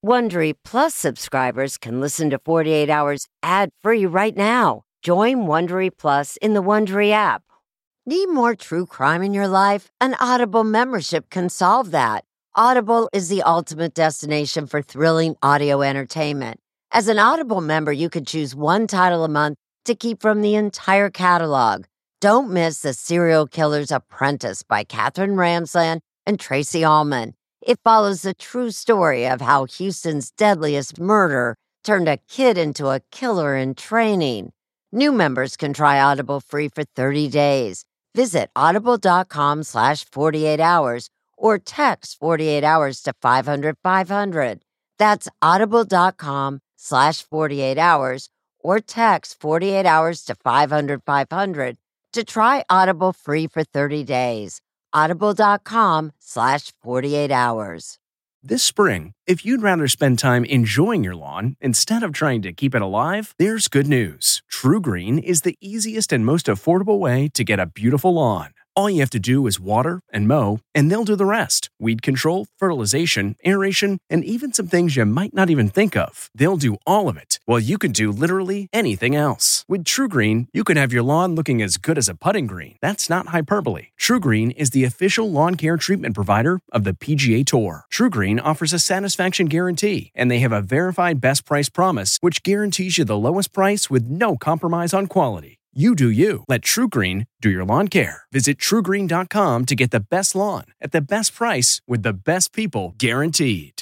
Wondery Plus subscribers can listen to 48 Hours ad-free right now. Join Wondery Plus in the Wondery app. Need more true crime in your life? An Audible membership can solve that. Audible is the ultimate destination for thrilling audio entertainment. As an Audible member, you can choose one title a month to keep from the entire catalog. Don't miss The Serial Killer's Apprentice by Katherine Ramsland and Tracy Ullman. It follows the true story of how Houston's deadliest murder turned a kid into a killer in training. New members can try Audible free for 30 days. Visit audible.com/48 hours or text 48 hours to 500-500. That's audible.com/48 hours or text 48 hours to 500-500 to try Audible free for 30 days. Audible.com/48 hours. This spring, if you'd rather spend time enjoying your lawn instead of trying to keep it alive, there's good news. True Green is the easiest and most affordable way to get a beautiful lawn. All you have to do is water and mow, and they'll do the rest. Weed control, fertilization, aeration, and even some things you might not even think of. They'll do all of it, while you can do literally anything else. With True Green, you can have your lawn looking as good as a putting green. That's not hyperbole. True Green is the official lawn care treatment provider of the PGA Tour. True Green offers a satisfaction guarantee, and they have a verified best price promise, which guarantees you the lowest price with no compromise on quality. You do you. Let True Green do your lawn care. Visit TrueGreen.com to get the best lawn at the best price with the best people guaranteed.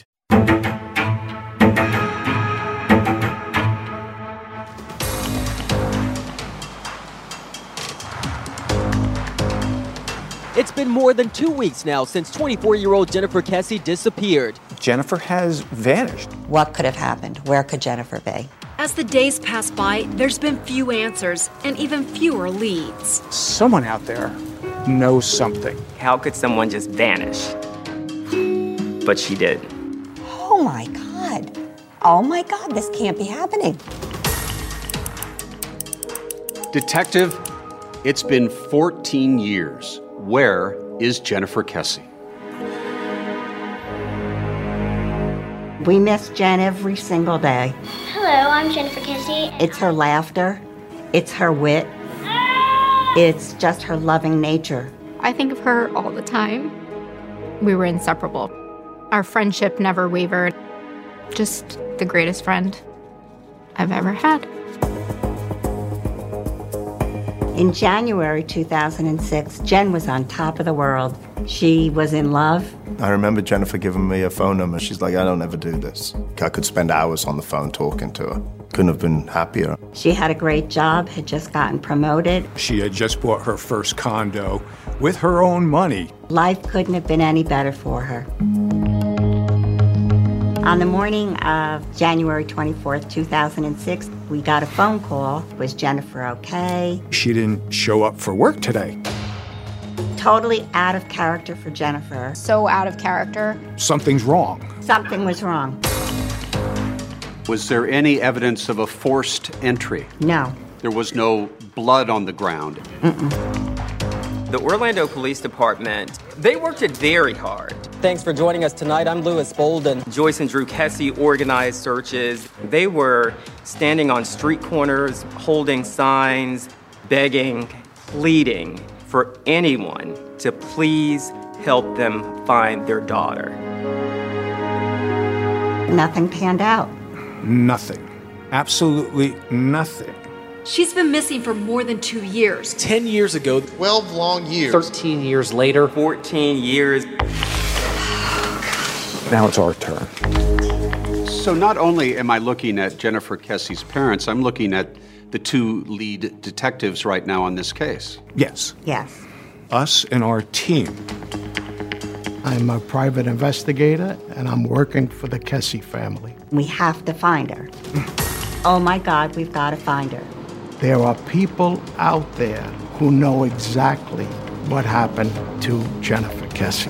It's been more than 2 weeks now since 24-year-old Jennifer Kesse disappeared. Jennifer has vanished. What could have happened? Where could Jennifer be? As the days pass by, there's been few answers and even fewer leads. Someone out there knows something. How could someone just vanish? But she did. Oh my God. Oh my God, this can't be happening. Detective, it's been 14 years. Where is Jennifer Kesse? We miss Jen every single day. Hello, I'm Jennifer Kesse. It's her laughter. It's her wit. It's just her loving nature. I think of her all the time. We were inseparable. Our friendship never wavered. Just the greatest friend I've ever had. In January 2006, Jen was on top of the world. She was in love. I remember Jennifer giving me a phone number. She's like, I don't ever do this. I could spend hours on the phone talking to her. Couldn't have been happier. She had a great job, had just gotten promoted. She had just bought her first condo with her own money. Life couldn't have been any better for her. On the morning of January 24th, 2006, we got a phone call. Was Jennifer okay? She didn't show up for work today. Totally out of character for Jennifer. So out of character. Something's wrong. Something was wrong. Was there any evidence of a forced entry? No. There was no blood on the ground. The Orlando Police Department, they worked it very hard. Thanks for joining us tonight. I'm Lewis Bolden. Joyce and Drew Kesse organized searches. They were standing on street corners, holding signs, begging, pleading for anyone to please help them find their daughter. Nothing panned out. Nothing. Absolutely nothing. She's been missing for more than 2 years. 10 years ago. 12 long years. 13 years later. 14 years. Now it's our turn. So not only am I looking at Jennifer Kesse's parents, I'm looking at the two lead detectives right now on this case. Yes. Yes. Us and our team. I'm a private investigator, and I'm working for the Kesse family. We have to find her. Oh my God, we've got to find her. There are people out there who know exactly what happened to Jennifer Kesse.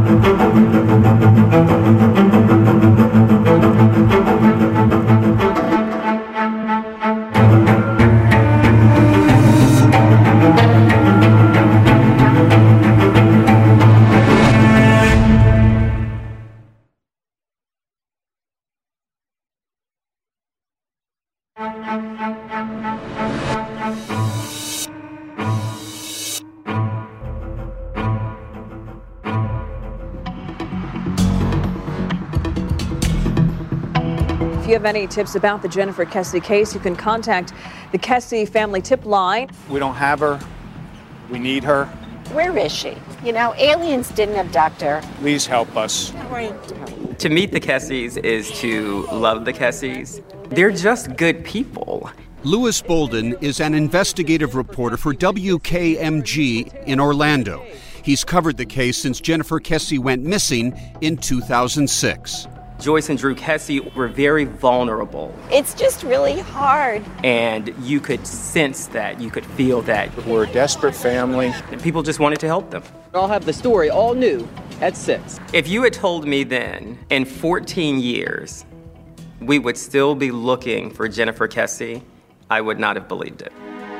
If you have any tips about the Jennifer Kessy case, you can contact the Kessy Family Tip Line. We don't have her. We need her. Where is she? You know, aliens didn't abduct her. Please help us. To meet the Kessys is to love the Kessys. They're just good people. Lewis Bolden is an investigative reporter for WKMG in Orlando. He's covered the case since Jennifer Kessy went missing in 2006. Joyce and Drew Kessy were very vulnerable. It's just really hard. And you could sense that, you could feel that. We're a desperate family. And people just wanted to help them. I'll have the story all new at 6. If you had told me then, in 14 years, we would still be looking for Jennifer Kessy, I would not have believed it.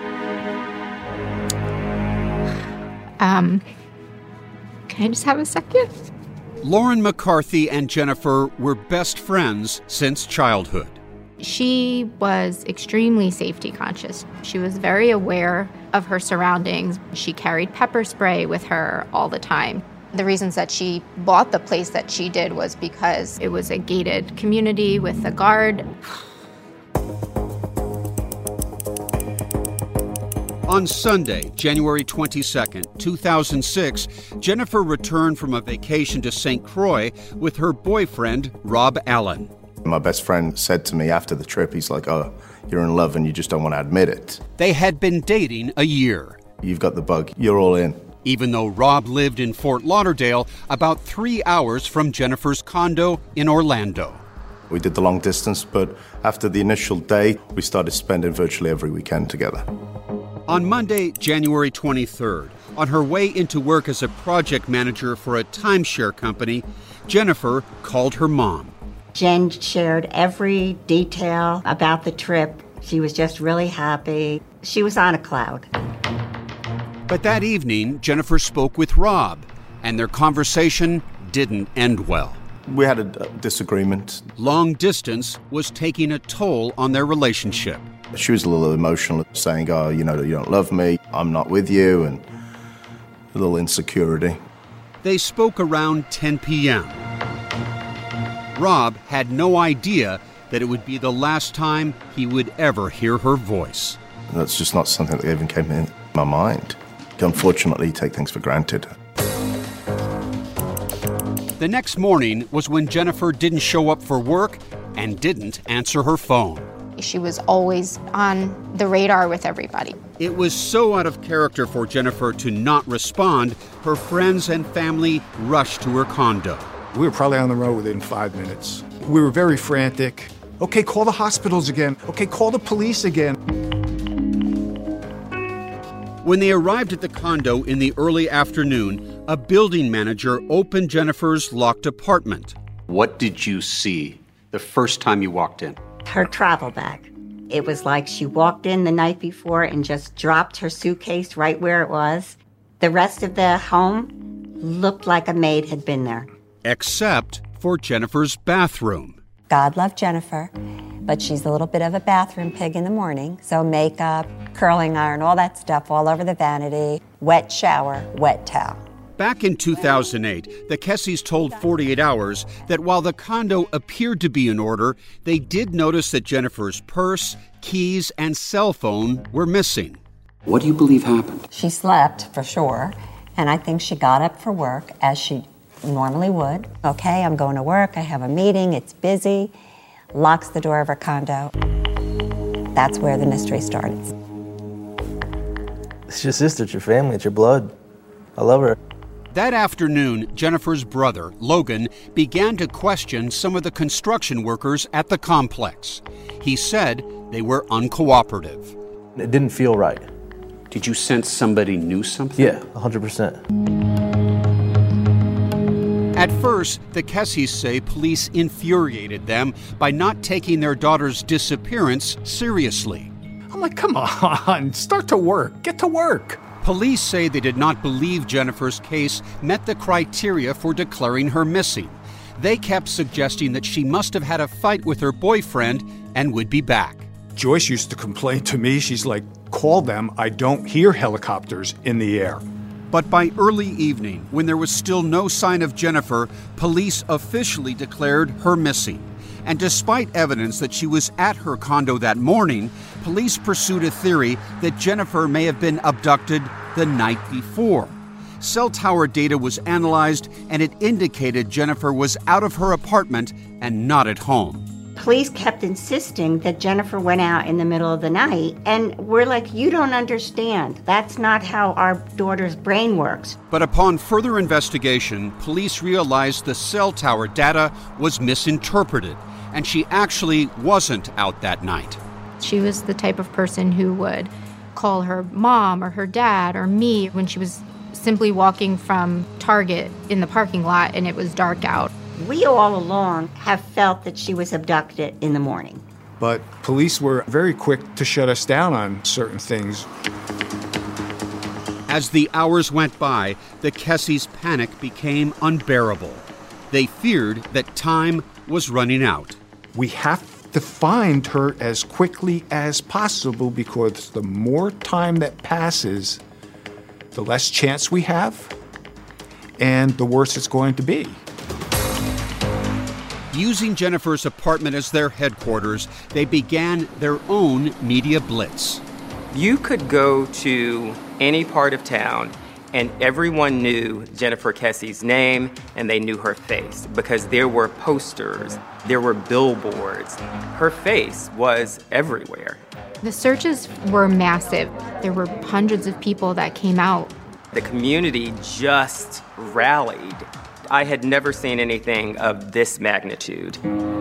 Can I just have a second? Lauren McCarthy and Jennifer were best friends since childhood. She was extremely safety conscious. She was very aware of her surroundings. She carried pepper spray with her all the time. The reasons that she bought the place that she did was because it was a gated community with a guard. On Sunday, January 22nd, 2006, Jennifer returned from a vacation to St. Croix with her boyfriend, Rob Allen. My best friend said to me after the trip, he's like, "Oh, you're in love and you just don't want to admit it." They had been dating a year. You've got the bug. You're all in. Even though Rob lived in Fort Lauderdale, about 3 hours from Jennifer's condo in Orlando. We did the long distance, but after the initial day, we started spending virtually every weekend together. On Monday, January 23rd, on her way into work as a project manager for a timeshare company, Jennifer called her mom. Jen shared every detail about the trip. She was just really happy. She was on a cloud. But that evening, Jennifer spoke with Rob, and their conversation didn't end well. We had a disagreement. Long distance was taking a toll on their relationship. She was a little emotional, saying, "Oh, you know, you don't love me, I'm not with you," and a little insecurity. They spoke around 10 p.m. Rob had no idea that it would be the last time he would ever hear her voice. That's just not something that even came in my mind. Unfortunately, you take things for granted. The next morning was when Jennifer didn't show up for work and didn't answer her phone. She was always on the radar with everybody. It was so out of character for Jennifer to not respond, her friends and family rushed to her condo. We were probably on the road within 5 minutes. We were very frantic. Okay, call the hospitals again. Okay, call the police again. When they arrived at the condo in the early afternoon, a building manager opened Jennifer's locked apartment. What did you see the first time you walked in? Her travel bag. It was like she walked in the night before and just dropped her suitcase right where it was. The rest of the home looked like a maid had been there. Except for Jennifer's bathroom. God love Jennifer, but she's a little bit of a bathroom pig in the morning. So makeup, curling iron, all that stuff all over the vanity, wet shower, wet towel. Back in 2008, the Kessys told 48 Hours that while the condo appeared to be in order, they did notice that Jennifer's purse, keys, and cell phone were missing. What do you believe happened? She slept, for sure, and I think she got up for work, as she normally would. Okay, I'm going to work, I have a meeting, it's busy. Locks the door of her condo. That's where the mystery started. It's your sister, it's your family, it's your blood. I love her. That afternoon, Jennifer's brother, Logan, began to question some of the construction workers at the complex. He said they were uncooperative. It didn't feel right. Did you sense somebody knew something? Yeah, 100%. At first, the Kessies say police infuriated them by not taking their daughter's disappearance seriously. I'm like, come on, start to work, get to work. Police say they did not believe Jennifer's case met the criteria for declaring her missing. They kept suggesting that she must have had a fight with her boyfriend and would be back. Joyce used to complain to me. She's like, call them. I don't hear helicopters in the air. But by early evening, when there was still no sign of Jennifer, police officially declared her missing. And despite evidence that she was at her condo that morning, police pursued a theory that Jennifer may have been abducted the night before. Cell tower data was analyzed, and it indicated Jennifer was out of her apartment and not at home. Police kept insisting that Jennifer went out in the middle of the night, and we're like, you don't understand. That's not how our daughter's brain works. But upon further investigation, police realized the cell tower data was misinterpreted, and she actually wasn't out that night. She was the type of person who would call her mom or her dad or me when she was simply walking from Target in the parking lot and it was dark out. We all along have felt that she was abducted in the morning. But police were very quick to shut us down on certain things. As the hours went by, the Kessies' panic became unbearable. They feared that time was running out. We have to find her as quickly as possible because the more time that passes, the less chance we have, and the worse it's going to be. Using Jennifer's apartment as their headquarters, they began their own media blitz. You could go to any part of town and everyone knew Jennifer Kessie's name and they knew her face because there were posters, there were billboards. Her face was everywhere. The searches were massive. There were hundreds of people that came out. The community just rallied. I had never seen anything of this magnitude.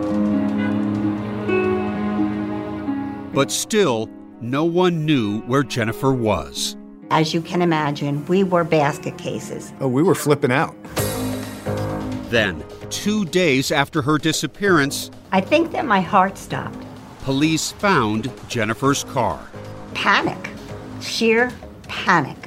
But still, no one knew where Jennifer was. As you can imagine, we were basket cases. Oh, we were flipping out. Then, 2 days after her disappearance, I think that my heart stopped. Police found Jennifer's car. Panic. Sheer panic.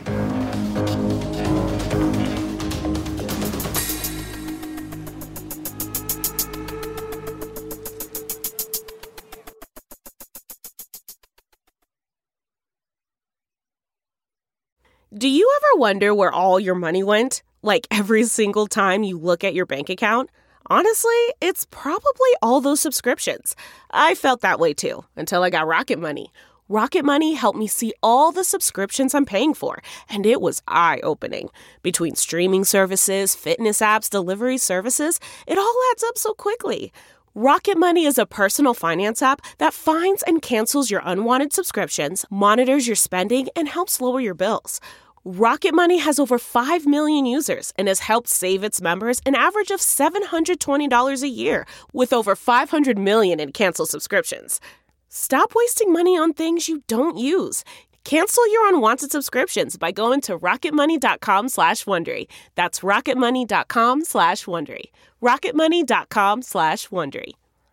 Do you ever wonder where all your money went? Like every single time you look at your bank account? Honestly, it's probably all those subscriptions. I felt that way too, until I got Rocket Money. Rocket Money helped me see all the subscriptions I'm paying for, and it was eye-opening. Between streaming services, fitness apps, delivery services, it all adds up so quickly. Rocket Money is a personal finance app that finds and cancels your unwanted subscriptions, monitors your spending, and helps lower your bills. Rocket Money has over 5 million users and has helped save its members an average of $720 a year, with over 500 million in canceled subscriptions. Stop wasting money on things you don't use. Cancel your unwanted subscriptions by going to rocketmoney.com/Wondery. That's rocketmoney.com/Wondery. rocketmoney.com/Wondery.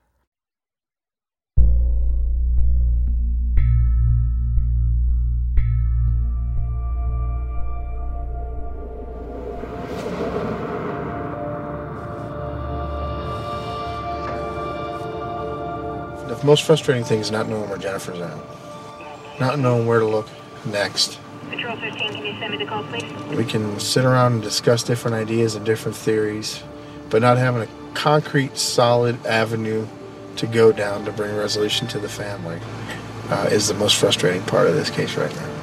The most frustrating thing is not knowing where Jennifer's at. Not knowing where to look next. Patrol 13, can you send me the call, please? We can sit around and discuss different ideas and different theories, but not having a concrete, solid avenue to go down to bring resolution to the family is the most frustrating part of this case right now.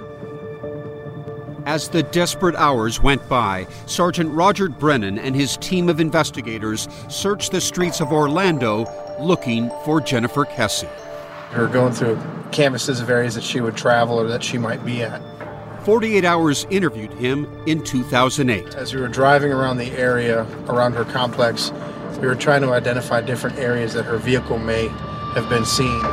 As the desperate hours went by, Sergeant Roger Brennan and his team of investigators searched the streets of Orlando looking for Jennifer Kessie. Her going through canvases of areas that she would travel or that she might be at. 48 Hours interviewed him in 2008. As we were driving around the area, around her complex, we were trying to identify different areas that her vehicle may have been seen.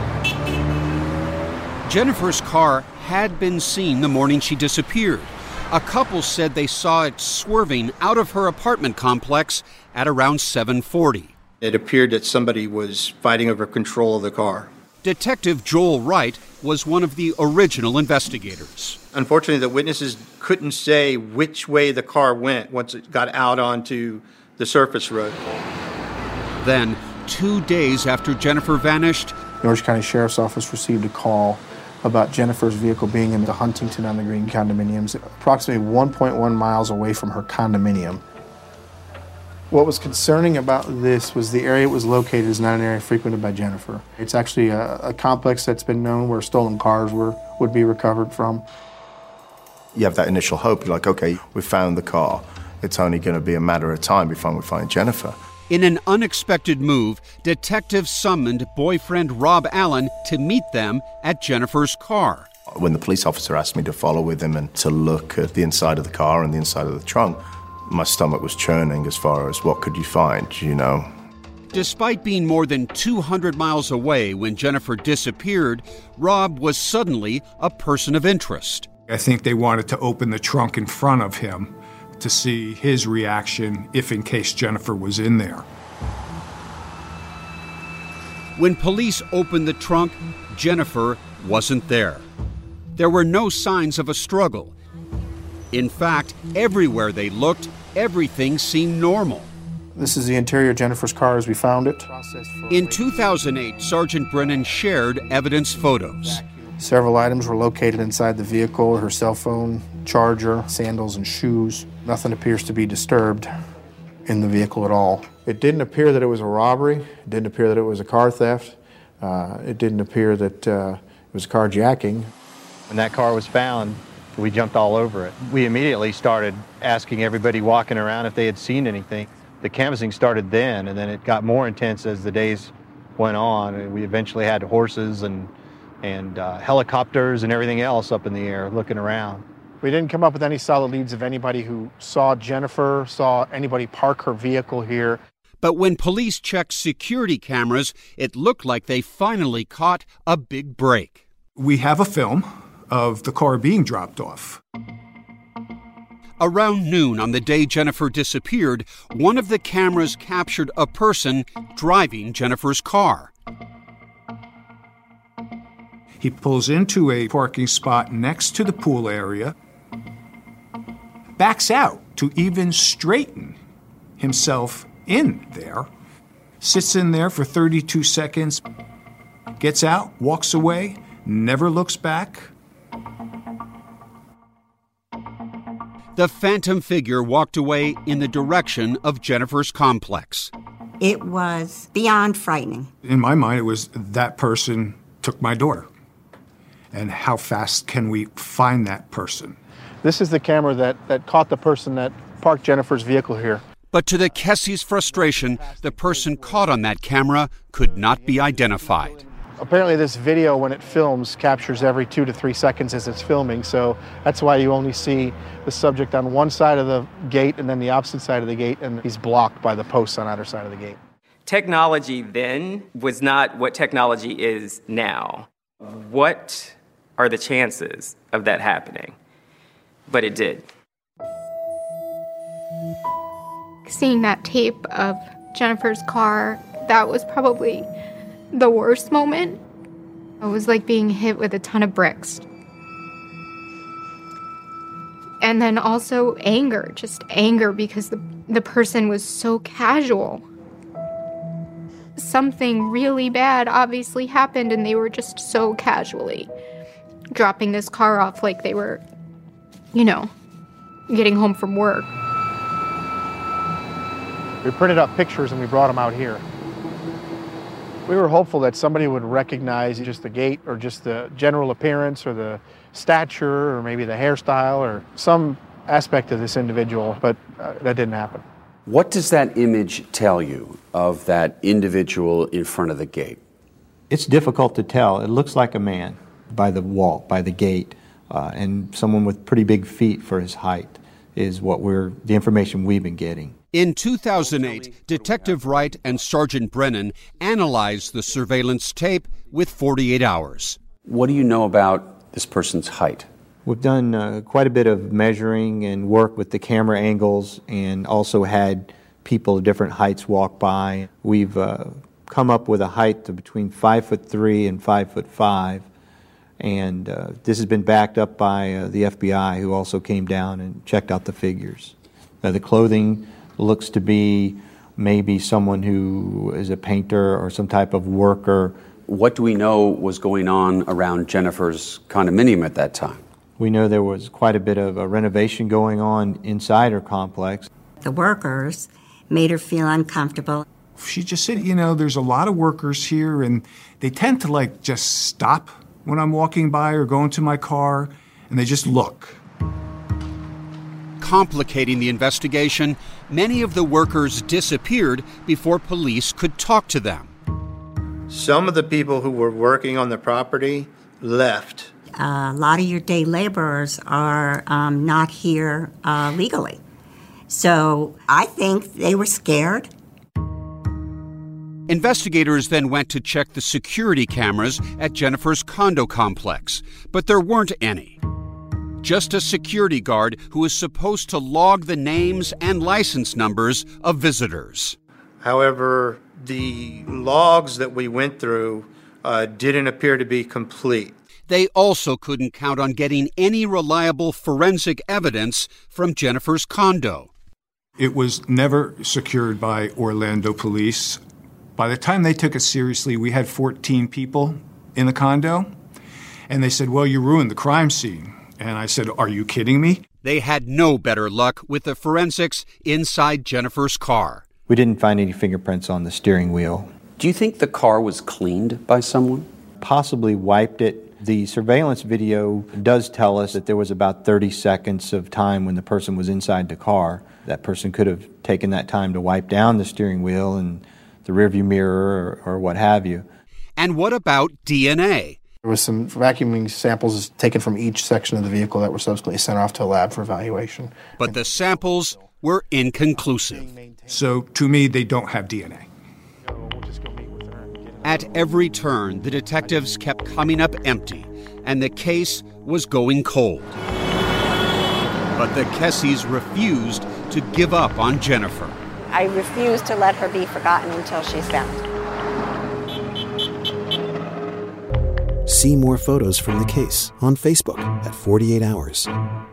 Jennifer's car had been seen the morning she disappeared. A couple said they saw it swerving out of her apartment complex at around 7:40. It appeared that somebody was fighting over control of the car. Detective Joel Wright was one of the original investigators. Unfortunately, the witnesses couldn't say which way the car went once it got out onto the surface road. Then, 2 days after Jennifer vanished, The Orange County Sheriff's Office received a call about Jennifer's vehicle being in the Huntington on the Green condominiums, approximately 1.1 miles away from her condominium. What was concerning about this was the area it was located is not an area frequented by Jennifer. It's actually a complex that's been known where stolen cars would be recovered from. You have that initial hope. You're like, okay, we found the car. It's only going to be a matter of time before we find Jennifer. In an unexpected move, detectives summoned boyfriend Rob Allen to meet them at Jennifer's car. When the police officer asked me to follow with him and to look at the inside of the car and the inside of the trunk, my stomach was churning as far as what could you find, you know. Despite being more than 200 miles away when Jennifer disappeared, Rob was suddenly a person of interest. I think they wanted to open the trunk in front of him to see his reaction if in case Jennifer was in there. When police opened the trunk, Jennifer wasn't there. There were no signs of a struggle. In fact, everywhere they looked, everything seemed normal. This is the interior of Jennifer's car as we found it. In 2008, Sergeant Brennan shared evidence photos. Several items were located inside the vehicle: her cell phone, charger, sandals, and shoes. Nothing appears to be disturbed in the vehicle at all. It didn't appear that it was a robbery. It didn't appear that it was a car theft. It didn't appear that it was carjacking. When that car was found, we jumped all over it. We immediately started asking everybody walking around if they had seen anything. The canvassing started then, and then it got more intense as the days went on. We eventually had horses and helicopters and everything else up in the air looking around. We didn't come up with any solid leads of anybody who saw Jennifer, saw anybody park her vehicle here. But when police checked security cameras, it looked like they finally caught a big break. We have a film of the car being dropped off. Around noon on the day Jennifer disappeared, one of the cameras captured a person driving Jennifer's car. He pulls into a parking spot next to the pool area, backs out to even straighten himself in there, sits in there for 32 seconds, gets out, walks away, never looks back. The phantom figure walked away in the direction of Jennifer's complex. It was beyond frightening. In my mind, it was that person took my daughter. And how fast can we find that person? This is the camera that caught the person that parked Jennifer's vehicle here. But to the Kessies' frustration, the person caught on that camera could not be identified. Apparently this video, when it films, captures every 2 to 3 seconds as it's filming, so that's why you only see the subject on one side of the gate and then the opposite side of the gate, and he's blocked by the posts on either side of the gate. Technology then was not what technology is now. What are the chances of that happening? But it did. Seeing that tape of Jennifer's car, that was probably the worst moment. It was like being hit with a ton of bricks. And then also anger, just anger because the person was so casual. Something really bad obviously happened and they were just so casually dropping this car off like they were, getting home from work. We printed up pictures and we brought them out here. We were hopeful that somebody would recognize just the gait or just the general appearance or the stature or maybe the hairstyle or some aspect of this individual, but that didn't happen. What does that image tell you of that individual in front of the gate? It's difficult to tell. It looks like a man by the walk, by the gait, and someone with pretty big feet for his height is the information we've been getting. In 2008, Detective Wright and Sergeant Brennan analyzed the surveillance tape with 48 hours. What do you know about this person's height? We've done quite a bit of measuring and work with the camera angles, and also had people of different heights walk by. We've come up with a height of between 5'3" and 5'5", and this has been backed up by the FBI, who also came down and checked out the figures. The clothing looks to be maybe someone who is a painter or some type of worker. What do we know was going on around Jennifer's condominium at that time? We know there was quite a bit of a renovation going on inside her complex. The workers made her feel uncomfortable. She just said, there's a lot of workers here, and they tend to just stop when I'm walking by or going to my car, and they just look. Complicating the investigation, many of the workers disappeared before police could talk to them. Some of the people who were working on the property left. A lot of your day laborers are not here legally. So I think they were scared. Investigators then went to check the security cameras at Jennifer's condo complex, but there weren't any. Just a security guard who was supposed to log the names and license numbers of visitors. However, the logs that we went through didn't appear to be complete. They also couldn't count on getting any reliable forensic evidence from Jennifer's condo. It was never secured by Orlando police. By the time they took it seriously, we had 14 people in the condo, and they said, well, you ruined the crime scene. And I said, are you kidding me? They had no better luck with the forensics inside Jennifer's car. We didn't find any fingerprints on the steering wheel. Do you think the car was cleaned by someone? Possibly wiped it. The surveillance video does tell us that there was about 30 seconds of time when the person was inside the car. That person could have taken that time to wipe down the steering wheel and the rearview mirror or what have you. And what about DNA? There was some vacuuming samples taken from each section of the vehicle that were subsequently sent off to a lab for evaluation. But the samples were inconclusive. So to me, they don't have DNA. At every turn, the detectives kept coming up empty, and the case was going cold. But the Kessies refused to give up on Jennifer. I refuse to let her be forgotten until she's found. See more photos from the case on Facebook at 48 Hours.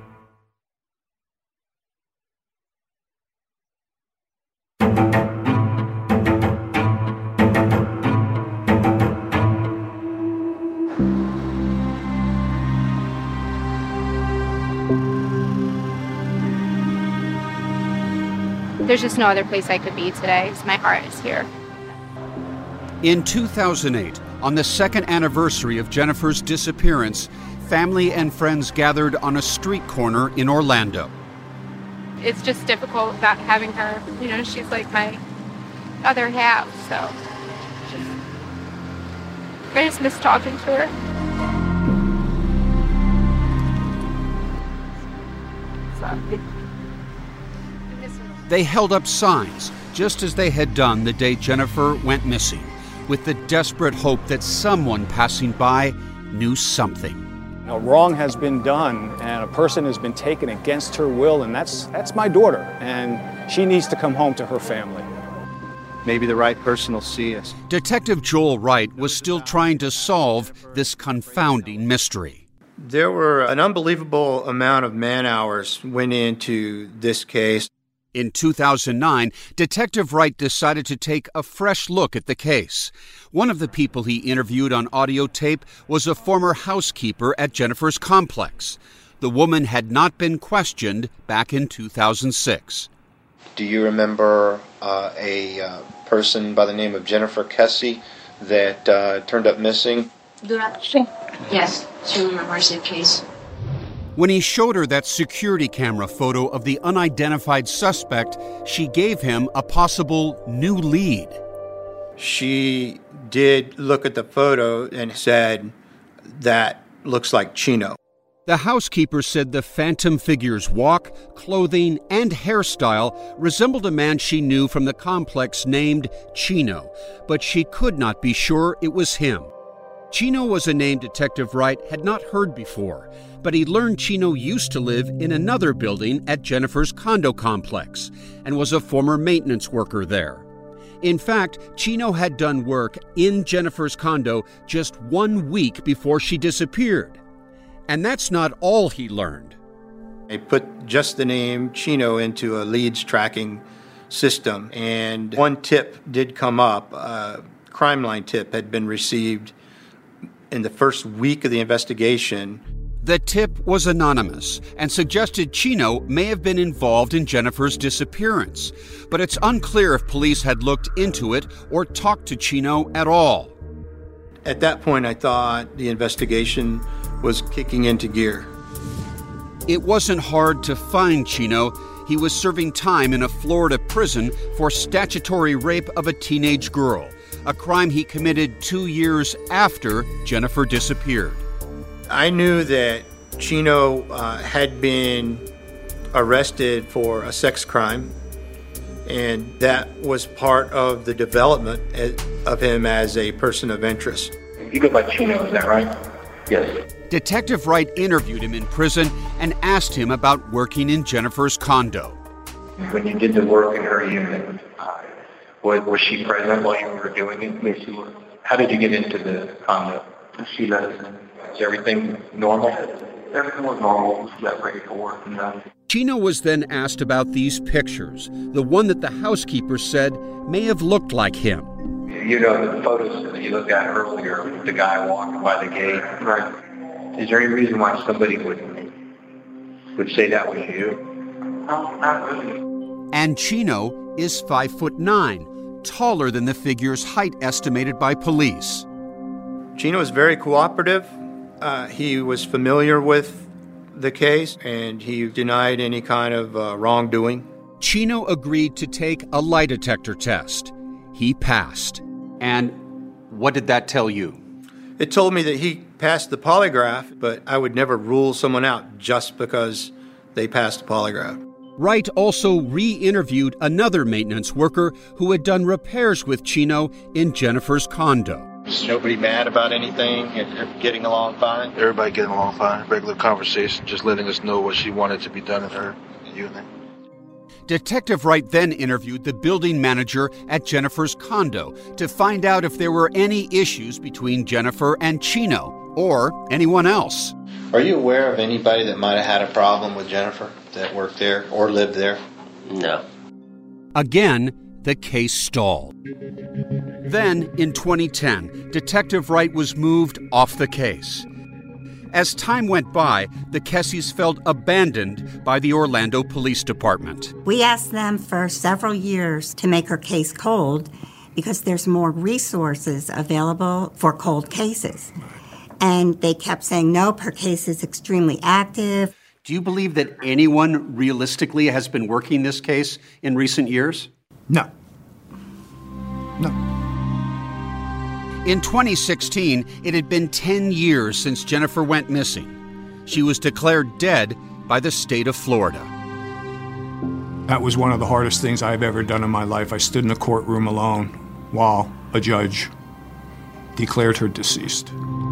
There's just no other place I could be today, so my heart is here. In 2008, on the second anniversary of Jennifer's disappearance, family and friends gathered on a street corner in Orlando. It's just difficult without having her. She's like my other half, so I just miss talking to her. They held up signs, just as they had done the day Jennifer went missing, with the desperate hope that someone passing by knew something. Wrong has been done, and a person has been taken against her will, and that's my daughter, and she needs to come home to her family. Maybe the right person will see us. Detective Joel Wright was still trying to solve this confounding mystery. There were an unbelievable amount of man-hours went into this case. In 2009, Detective Wright decided to take a fresh look at the case. One of the people he interviewed on audio tape was a former housekeeper at Jennifer's complex. The woman had not been questioned back in 2006. Do you remember a person by the name of Jennifer Kessie that turned up missing? Yes, she remembers the case. When he showed her that security camera photo of the unidentified suspect, she gave him a possible new lead. She did look at the photo and said, that looks like Chino. The housekeeper said the phantom figure's walk, clothing, and hairstyle resembled a man she knew from the complex named Chino, but she could not be sure it was him. Chino was a name Detective Wright had not heard before, but he learned Chino used to live in another building at Jennifer's condo complex and was a former maintenance worker there. In fact, Chino had done work in Jennifer's condo just 1 week before she disappeared. And that's not all he learned. I put just the name Chino into a leads tracking system, and one tip did come up. A crime line tip had been received in the first week of the investigation. The tip was anonymous and suggested Chino may have been involved in Jennifer's disappearance, but it's unclear if police had looked into it or talked to Chino at all. At that point, I thought the investigation was kicking into gear. It wasn't hard to find Chino. He was serving time in a Florida prison for statutory rape of a teenage girl, a crime he committed 2 years after Jennifer disappeared. I knew that Chino had been arrested for a sex crime, and that was part of the development of him as a person of interest. You go by Chino, is that right? Yes. Detective Wright interviewed him in prison and asked him about working in Jennifer's condo. When you did the work in her unit, was she present while you were doing it? Yes, she was. How did you get into the condo? She let us in. Is everything normal? Everything was normal. She got ready for work and done. Chino was then asked about these pictures, the one that the housekeeper said may have looked like him. You know, the photos that you looked at earlier, the guy walking by the gate. Right. Is there any reason why somebody would say that was you? No, not really. And Chino is 5'9", taller than the figure's height estimated by police. Chino was very cooperative. He was familiar with the case, and he denied any kind of wrongdoing. Chino agreed to take a lie detector test. He passed. And what did that tell you? It told me that he passed the polygraph, but I would never rule someone out just because they passed the polygraph. Wright also re-interviewed another maintenance worker who had done repairs with Chino in Jennifer's condo. Is nobody mad about anything and getting along fine? Everybody getting along fine. Regular conversation, just letting us know what she wanted to be done in her unit. Detective Wright then interviewed the building manager at Jennifer's condo to find out if there were any issues between Jennifer and Chino or anyone else. Are you aware of anybody that might have had a problem with Jennifer that worked there or lived there? No. Again, the case stalled. Then, in 2010, Detective Wright was moved off the case. As time went by, the Kessies felt abandoned by the Orlando Police Department. We asked them for several years to make her case cold because there's more resources available for cold cases. And they kept saying, nope, her case is extremely active. Do you believe that anyone realistically has been working this case in recent years? No. In 2016, it had been 10 years since Jennifer went missing. She was declared dead by the state of Florida. That was one of the hardest things I've ever done in my life. I stood in a courtroom alone while a judge declared her deceased.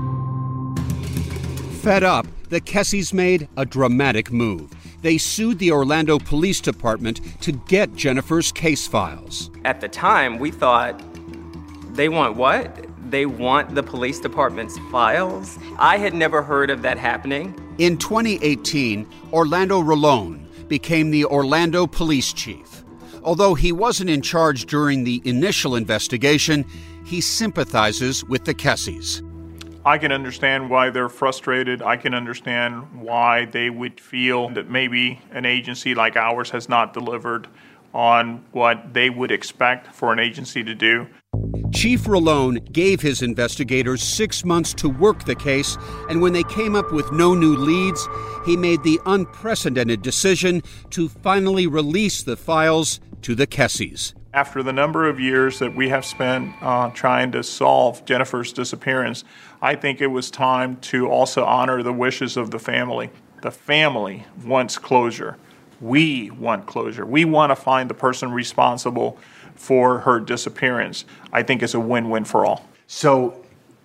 Fed up, the Kessies made a dramatic move. They sued the Orlando Police Department to get Jennifer's case files. At the time, we thought, they want what? They want the police department's files? I had never heard of that happening. In 2018, Orlando Rolone became the Orlando police chief. Although he wasn't in charge during the initial investigation, he sympathizes with the Kessies. I can understand why they're frustrated. I can understand why they would feel that maybe an agency like ours has not delivered on what they would expect for an agency to do. Chief Rolone gave his investigators 6 months to work the case, and when they came up with no new leads, he made the unprecedented decision to finally release the files to the Kessies. After the number of years that we have spent trying to solve Jennifer's disappearance, I think it was time to also honor the wishes of the family. The family wants closure. We want closure. We want to find the person responsible for her disappearance. I think it's a win-win for all. So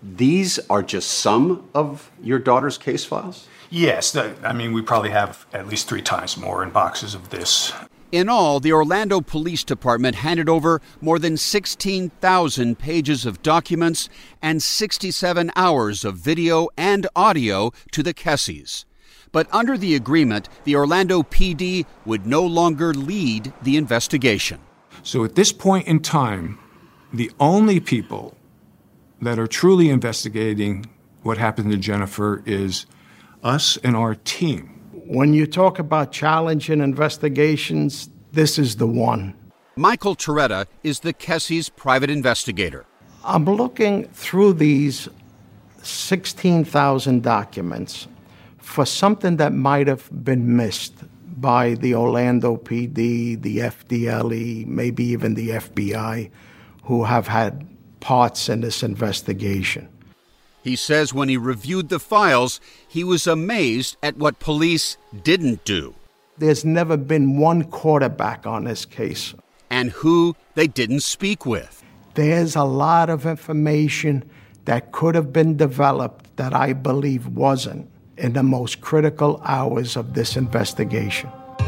These are just some of your daughter's case files? Yes, we probably have at least 3 times more in boxes of this. In all, the Orlando Police Department handed over more than 16,000 pages of documents and 67 hours of video and audio to the Kessies. But under the agreement, the Orlando PD would no longer lead the investigation. So at this point in time, the only people that are truly investigating what happened to Jennifer is us and our team. When you talk about challenging investigations, this is the one. Michael Toretta is the Kessies' private investigator. I'm looking through these 16,000 documents for something that might have been missed by the Orlando PD, the FDLE, maybe even the FBI, who have had parts in this investigation. He says when he reviewed the files, he was amazed at what police didn't do. There's never been one quarterback on this case. And who they didn't speak with. There's a lot of information that could have been developed that I believe wasn't in the most critical hours of this investigation.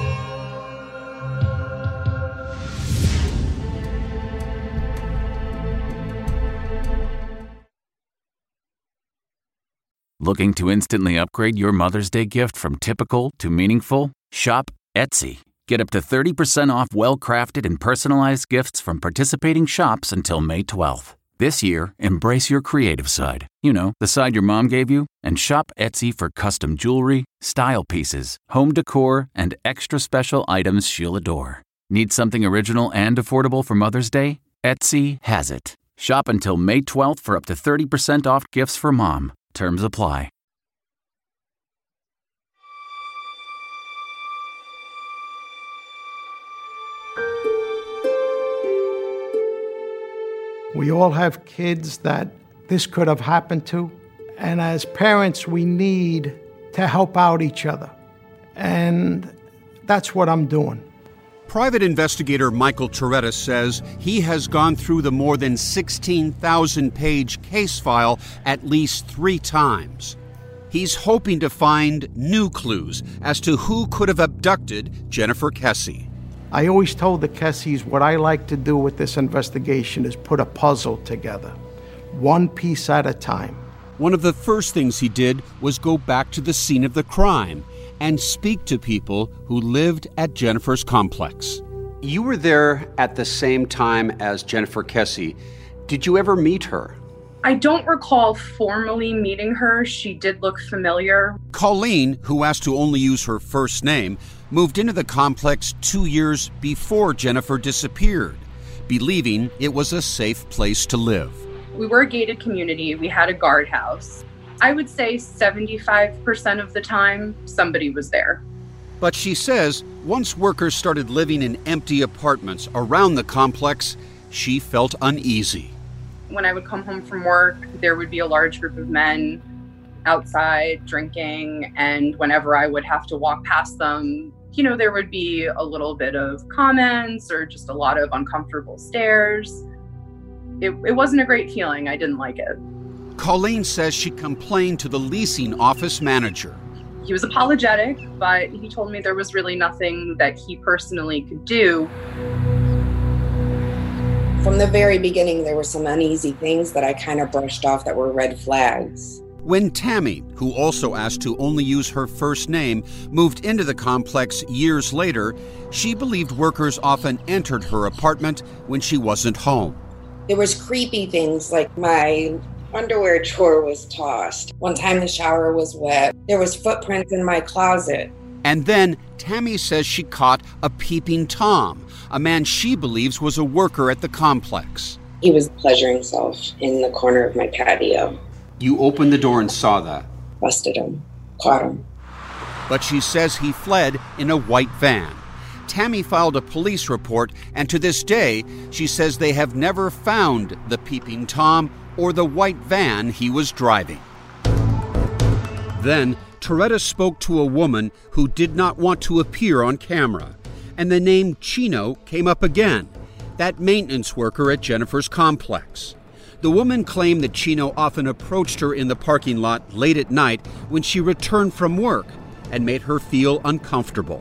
Looking to instantly upgrade your Mother's Day gift from typical to meaningful? Shop Etsy. Get up to 30% off well-crafted and personalized gifts from participating shops until May 12th. This year, embrace your creative side. You know, the side your mom gave you. And shop Etsy for custom jewelry, style pieces, home decor, and extra special items she'll adore. Need something original and affordable for Mother's Day? Etsy has it. Shop until May 12th for up to 30% off gifts for mom. Terms apply. We all have kids that this could have happened to. And as parents, we need to help out each other. And that's what I'm doing. Private investigator Michael Toretta says he has gone through the more than 16,000-page case file at least 3 times. He's hoping to find new clues as to who could have abducted Jennifer Kessie. I always told the Kessies what I like to do with this investigation is put a puzzle together, one piece at a time. One of the first things he did was go back to the scene of the crime and speak to people who lived at Jennifer's complex. You were there at the same time as Jennifer Kessie. Did you ever meet her? I don't recall formally meeting her. She did look familiar. Colleen, who asked to only use her first name, moved into the complex 2 years before Jennifer disappeared, believing it was a safe place to live. We were a gated community. We had a guardhouse. I would say 75% of the time, somebody was there. But she says once workers started living in empty apartments around the complex, she felt uneasy. When I would come home from work, there would be a large group of men outside drinking, and whenever I would have to walk past them, there would be a little bit of comments or just a lot of uncomfortable stares. It wasn't a great feeling. I didn't like it. Colleen says she complained to the leasing office manager. He was apologetic, but he told me there was really nothing that he personally could do. From the very beginning, there were some uneasy things that I kind of brushed off that were red flags. When Tammy, who also asked to only use her first name, moved into the complex years later, she believed workers often entered her apartment when she wasn't home. There was creepy things like my underwear drawer was tossed. One time the shower was wet. There was footprints in my closet. And then Tammy says she caught a peeping Tom, a man she believes was a worker at the complex. He was pleasuring himself in the corner of my patio. You opened the door and saw that? Busted him. Caught him. But she says he fled in a white van. Tammy filed a police report, and to this day, she says they have never found the peeping Tom or the white van he was driving. Then, Toretta spoke to a woman who did not want to appear on camera, and the name Chino came up again, that maintenance worker at Jennifer's complex. The woman claimed that Chino often approached her in the parking lot late at night when she returned from work and made her feel uncomfortable.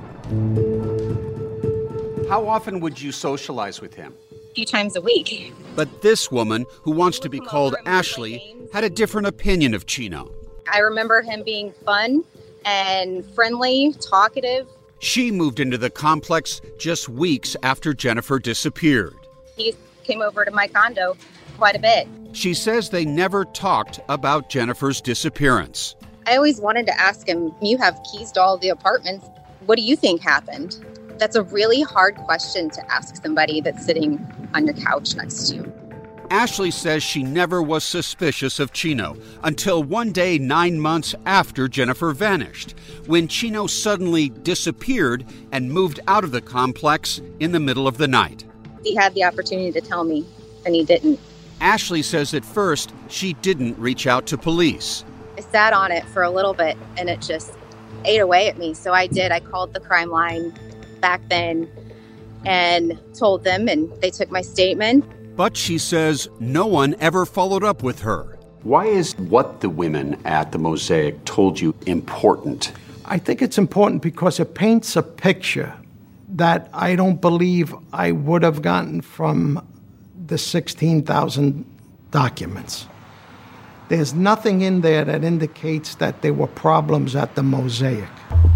How often would you socialize with him? A few times a week. But this woman, who wants to be called Ashley, had a different opinion of Chino. I remember him being fun and friendly, talkative. She moved into the complex just weeks after Jennifer disappeared. He came over to my condo quite a bit. She says they never talked about Jennifer's disappearance. I always wanted to ask him, you have keys to all the apartments. What do you think happened? That's a really hard question to ask somebody that's sitting on your couch next to you. Ashley says she never was suspicious of Chino until one day 9 months after Jennifer vanished, when Chino suddenly disappeared and moved out of the complex in the middle of the night. He had the opportunity to tell me, and he didn't. Ashley says at first she didn't reach out to police. I sat on it for a little bit, and it just ate away at me. So I did. I called the crime line back then and told them, and they took my statement. But she says no one ever followed up with her. Why is what the women at the Mosaic told you important? I think it's important because it paints a picture that I don't believe I would have gotten from the 16,000 documents. There's nothing in there that indicates that there were problems at the Mosaic.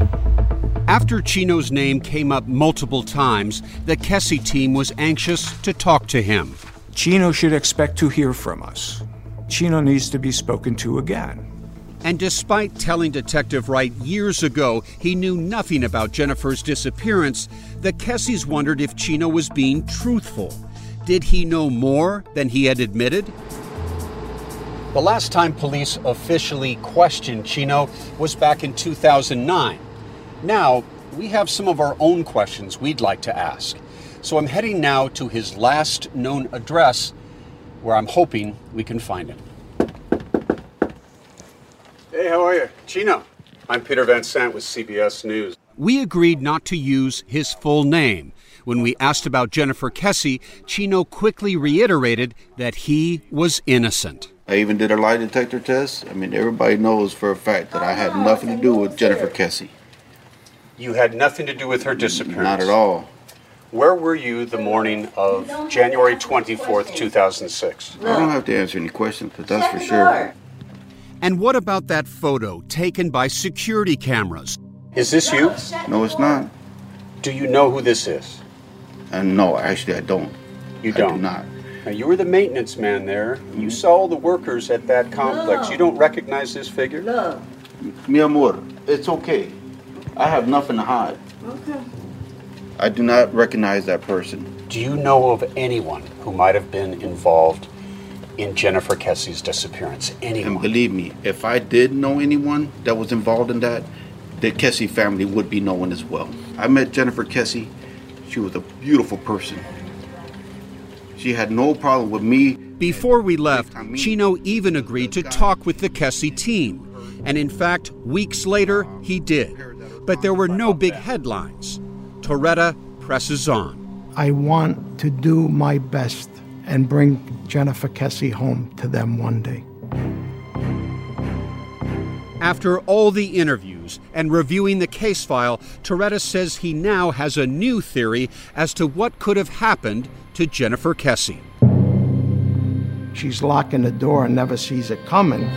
After Chino's name came up multiple times, the Kesse team was anxious to talk to him. Chino should expect to hear from us. Chino needs to be spoken to again. And despite telling Detective Wright years ago he knew nothing about Jennifer's disappearance, the Kesses wondered if Chino was being truthful. Did he know more than he had admitted? The last time police officially questioned Chino was back in 2009. Now, we have some of our own questions we'd like to ask. So I'm heading now to his last known address, where I'm hoping we can find him. Hey, how are you? Chino. I'm Peter Van Sant with CBS News. We agreed not to use his full name. When we asked about Jennifer Kesse, Chino quickly reiterated that he was innocent. I even did a lie detector test. I mean, everybody knows for a fact that I had nothing to do with Jennifer Kesse. You had nothing to do with her disappearance? Not at all. Where were you the morning of January 24th, 2006? I don't have to answer any questions, but that's for sure. And what about that photo taken by security cameras? Is this you? No, it's not. Do you know who this is? No, actually I don't. You don't? I do not. Now, you were the maintenance man there. You saw all the workers at that complex. You don't recognize this figure? No. Mi amor, it's okay. I have nothing to hide. Okay. I do not recognize that person. Do you know of anyone who might have been involved in Jennifer Kesse's disappearance? Anyone? And believe me, if I did know anyone that was involved in that, the Kesse family would be knowing as well. I met Jennifer Kesse. She was a beautiful person. She had no problem with me. Before we left, Chino even agreed to talk with the Kesse team. And in fact, weeks later, he did. But there were no big headlines. Toretta presses on. I want to do my best and bring Jennifer Kesse home to them one day. After all the interviews and reviewing the case file, Toretta says he now has a new theory as to what could have happened to Jennifer Kesse. She's locking the door and never sees it coming.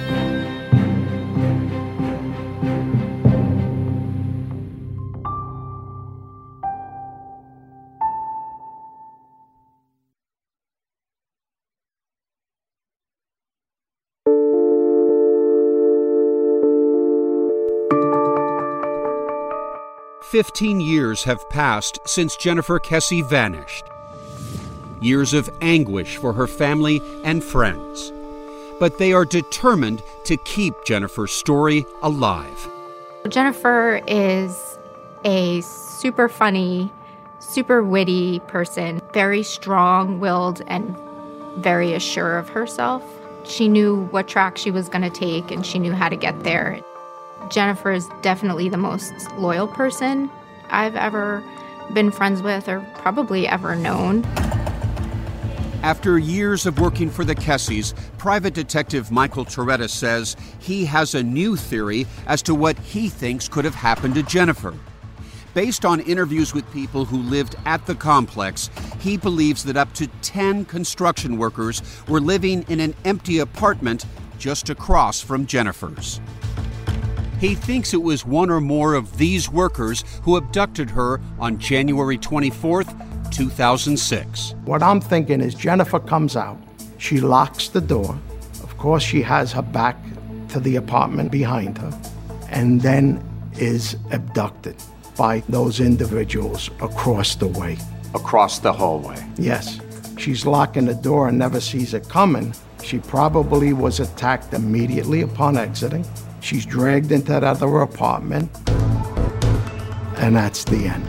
"15 years have passed since Jennifer Kesse vanished. Years of anguish for her family and friends. But they are determined to keep Jennifer's story alive. Jennifer is a super funny, super witty person, very strong-willed and very assured of herself. She knew what track she was going to take, and she knew how to get there. Jennifer is definitely the most loyal person I've ever been friends with or probably ever known. After years of working for the Kessies, Private Detective Michael Toretta says he has a new theory as to what he thinks could have happened to Jennifer. Based on interviews with people who lived at the complex, he believes that up to 10 construction workers were living in an empty apartment just across from Jennifer's. He thinks it was one or more of these workers who abducted her on January 24th, 2006. What I'm thinking is Jennifer comes out, she locks the door, of course she has her back to the apartment behind her, and then is abducted by those individuals across the way. Across the hallway? Yes. She's locking the door and never sees it coming. She probably was attacked immediately upon exiting. She's dragged into that other apartment, and that's the end.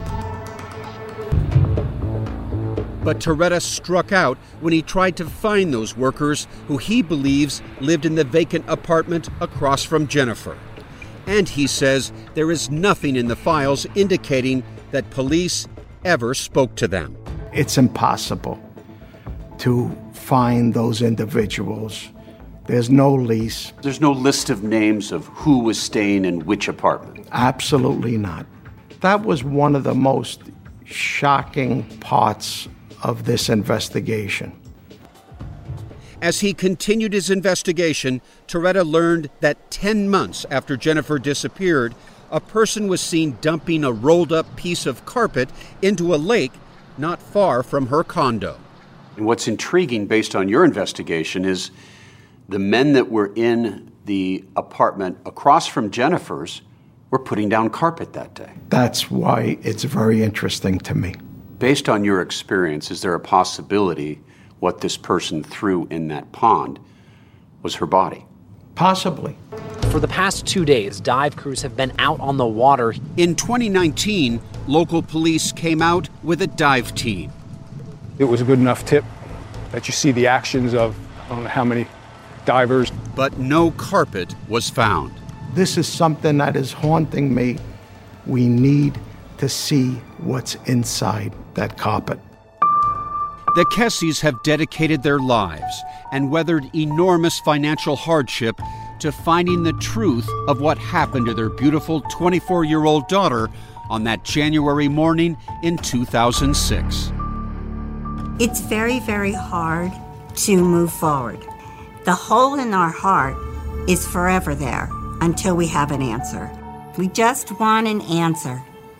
But Toretta struck out when he tried to find those workers who he believes lived in the vacant apartment across from Jennifer. And he says there is nothing in the files indicating that police ever spoke to them. It's impossible to find those individuals. There's no lease. There's no list of names of who was staying in which apartment? Absolutely not. That was one of the most shocking parts of this investigation. As he continued his investigation, Toretta learned that 10 months after Jennifer disappeared, a person was seen dumping a rolled-up piece of carpet into a lake not far from her condo. And what's intriguing based on your investigation is the men that were in the apartment across from Jennifer's were putting down carpet that day. That's why it's very interesting to me. Based on your experience, is there a possibility what this person threw in that pond was her body? Possibly. For the past 2 days, dive crews have been out on the water. In 2019, local police came out with a dive team. It was a good enough tip that you see the actions of I don't know how many divers. But no carpet was found. This is something that is haunting me. We need to see what's inside that carpet. The Kessies have dedicated their lives and weathered enormous financial hardship to finding the truth of what happened to their beautiful 24-year-old daughter on that January morning in 2006. It's very, very hard to move forward. The hole in our heart is forever there until we have an answer. We just want an answer.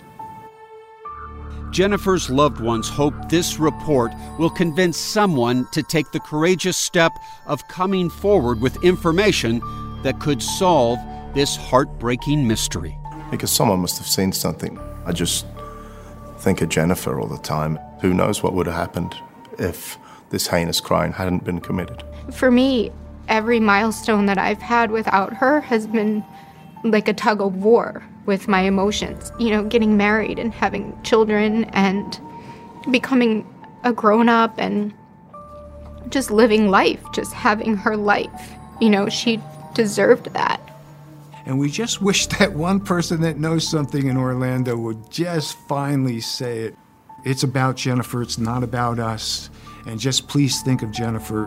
Jennifer's loved ones hope this report will convince someone to take the courageous step of coming forward with information that could solve this heartbreaking mystery. Because someone must have seen something. I just think of Jennifer all the time. Who knows what would have happened if this heinous crime hadn't been committed? For me, every milestone that I've had without her has been like a tug of war with my emotions. You know, getting married and having children and becoming a grown-up and just living life, just having her life. You know, she deserved that. And we just wish that one person that knows something in Orlando would just finally say it. It's about Jennifer, it's not about us. And just please think of Jennifer.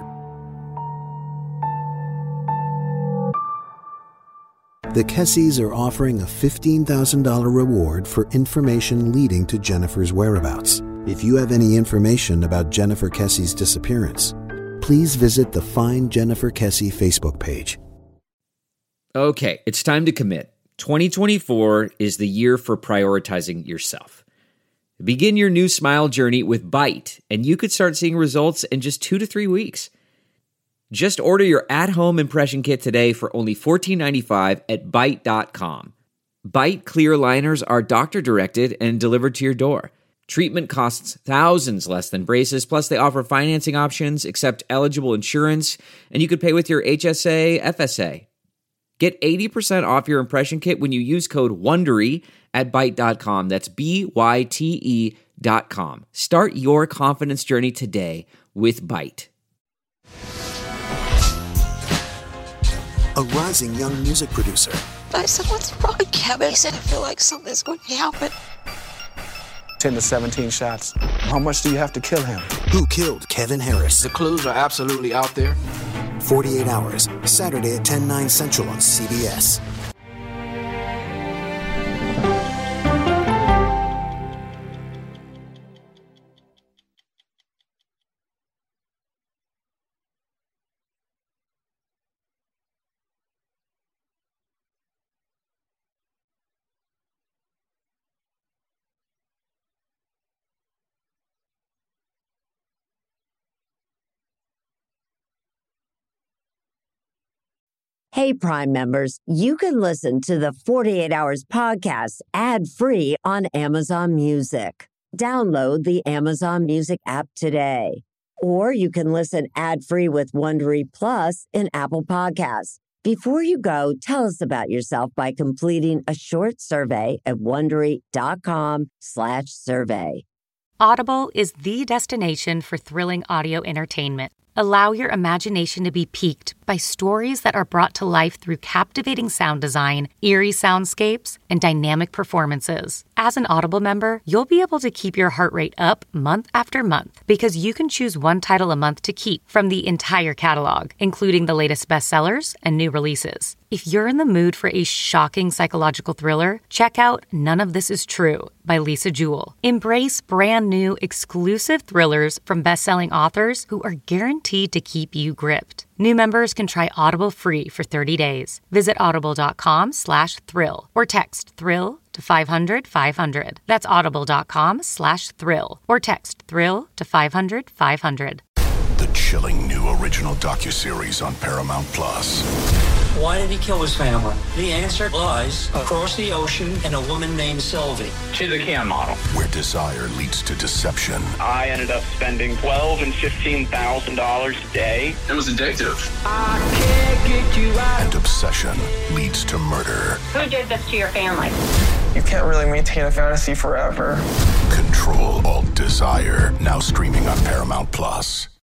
The Kessies are offering a $15,000 reward for information leading to Jennifer's whereabouts. If you have any information about Jennifer Kessie's disappearance, please visit the Find Jennifer Kessie Facebook page. Okay, it's time to commit. 2024 is the year for prioritizing yourself. Begin your new smile journey with Byte, and you could start seeing results in just 2 to 3 weeks. Just order your at-home impression kit today for only $14.95 at Byte.com. Byte clear liners are doctor-directed and delivered to your door. Treatment costs thousands less than braces, plus they offer financing options, accept eligible insurance, and you could pay with your HSA, FSA. Get 80% off your impression kit when you use code WONDERY at Byte.com. That's BYTE.com. Start your confidence journey today with Byte. A rising young music producer. I said, "What's wrong, Kevin?" He said, "I feel like something's going to happen." 10 to 17 shots. How much do you have to kill him? Who killed Kevin Harris? The clues are absolutely out there. 48 Hours, Saturday at 10, 9 Central on CBS. Hey, Prime members, you can listen to the 48 Hours podcast ad-free on Amazon Music. Download the Amazon Music app today. Or you can listen ad-free with Wondery Plus in Apple Podcasts. Before you go, tell us about yourself by completing a short survey at Wondery.com/survey. Audible is the destination for thrilling audio entertainment. Allow your imagination to be piqued by stories that are brought to life through captivating sound design, eerie soundscapes, and dynamic performances. As an Audible member, you'll be able to keep your heart rate up month after month because you can choose one title a month to keep from the entire catalog, including the latest bestsellers and new releases. If you're in the mood for a shocking psychological thriller, check out None of This Is True by Lisa Jewell. Embrace brand new exclusive thrillers from best-selling authors who are guaranteed to keep you gripped. New members can try Audible free for 30 days. Visit audible.com/thrill or text thrill to 500-500. That's audible.com/thrill or text thrill to 500-500. The chilling new original docuseries on Paramount Plus. Why did he kill his family? The answer lies across the ocean in a woman named Sylvie. She's a CAN model. Where desire leads to deception. I ended up spending $12,000 and $15,000 a day. It was addictive. I can't get you out. And obsession leads to murder. Who did this to your family? You can't really maintain a fantasy forever. Control Alt Desire. Now streaming on Paramount Plus.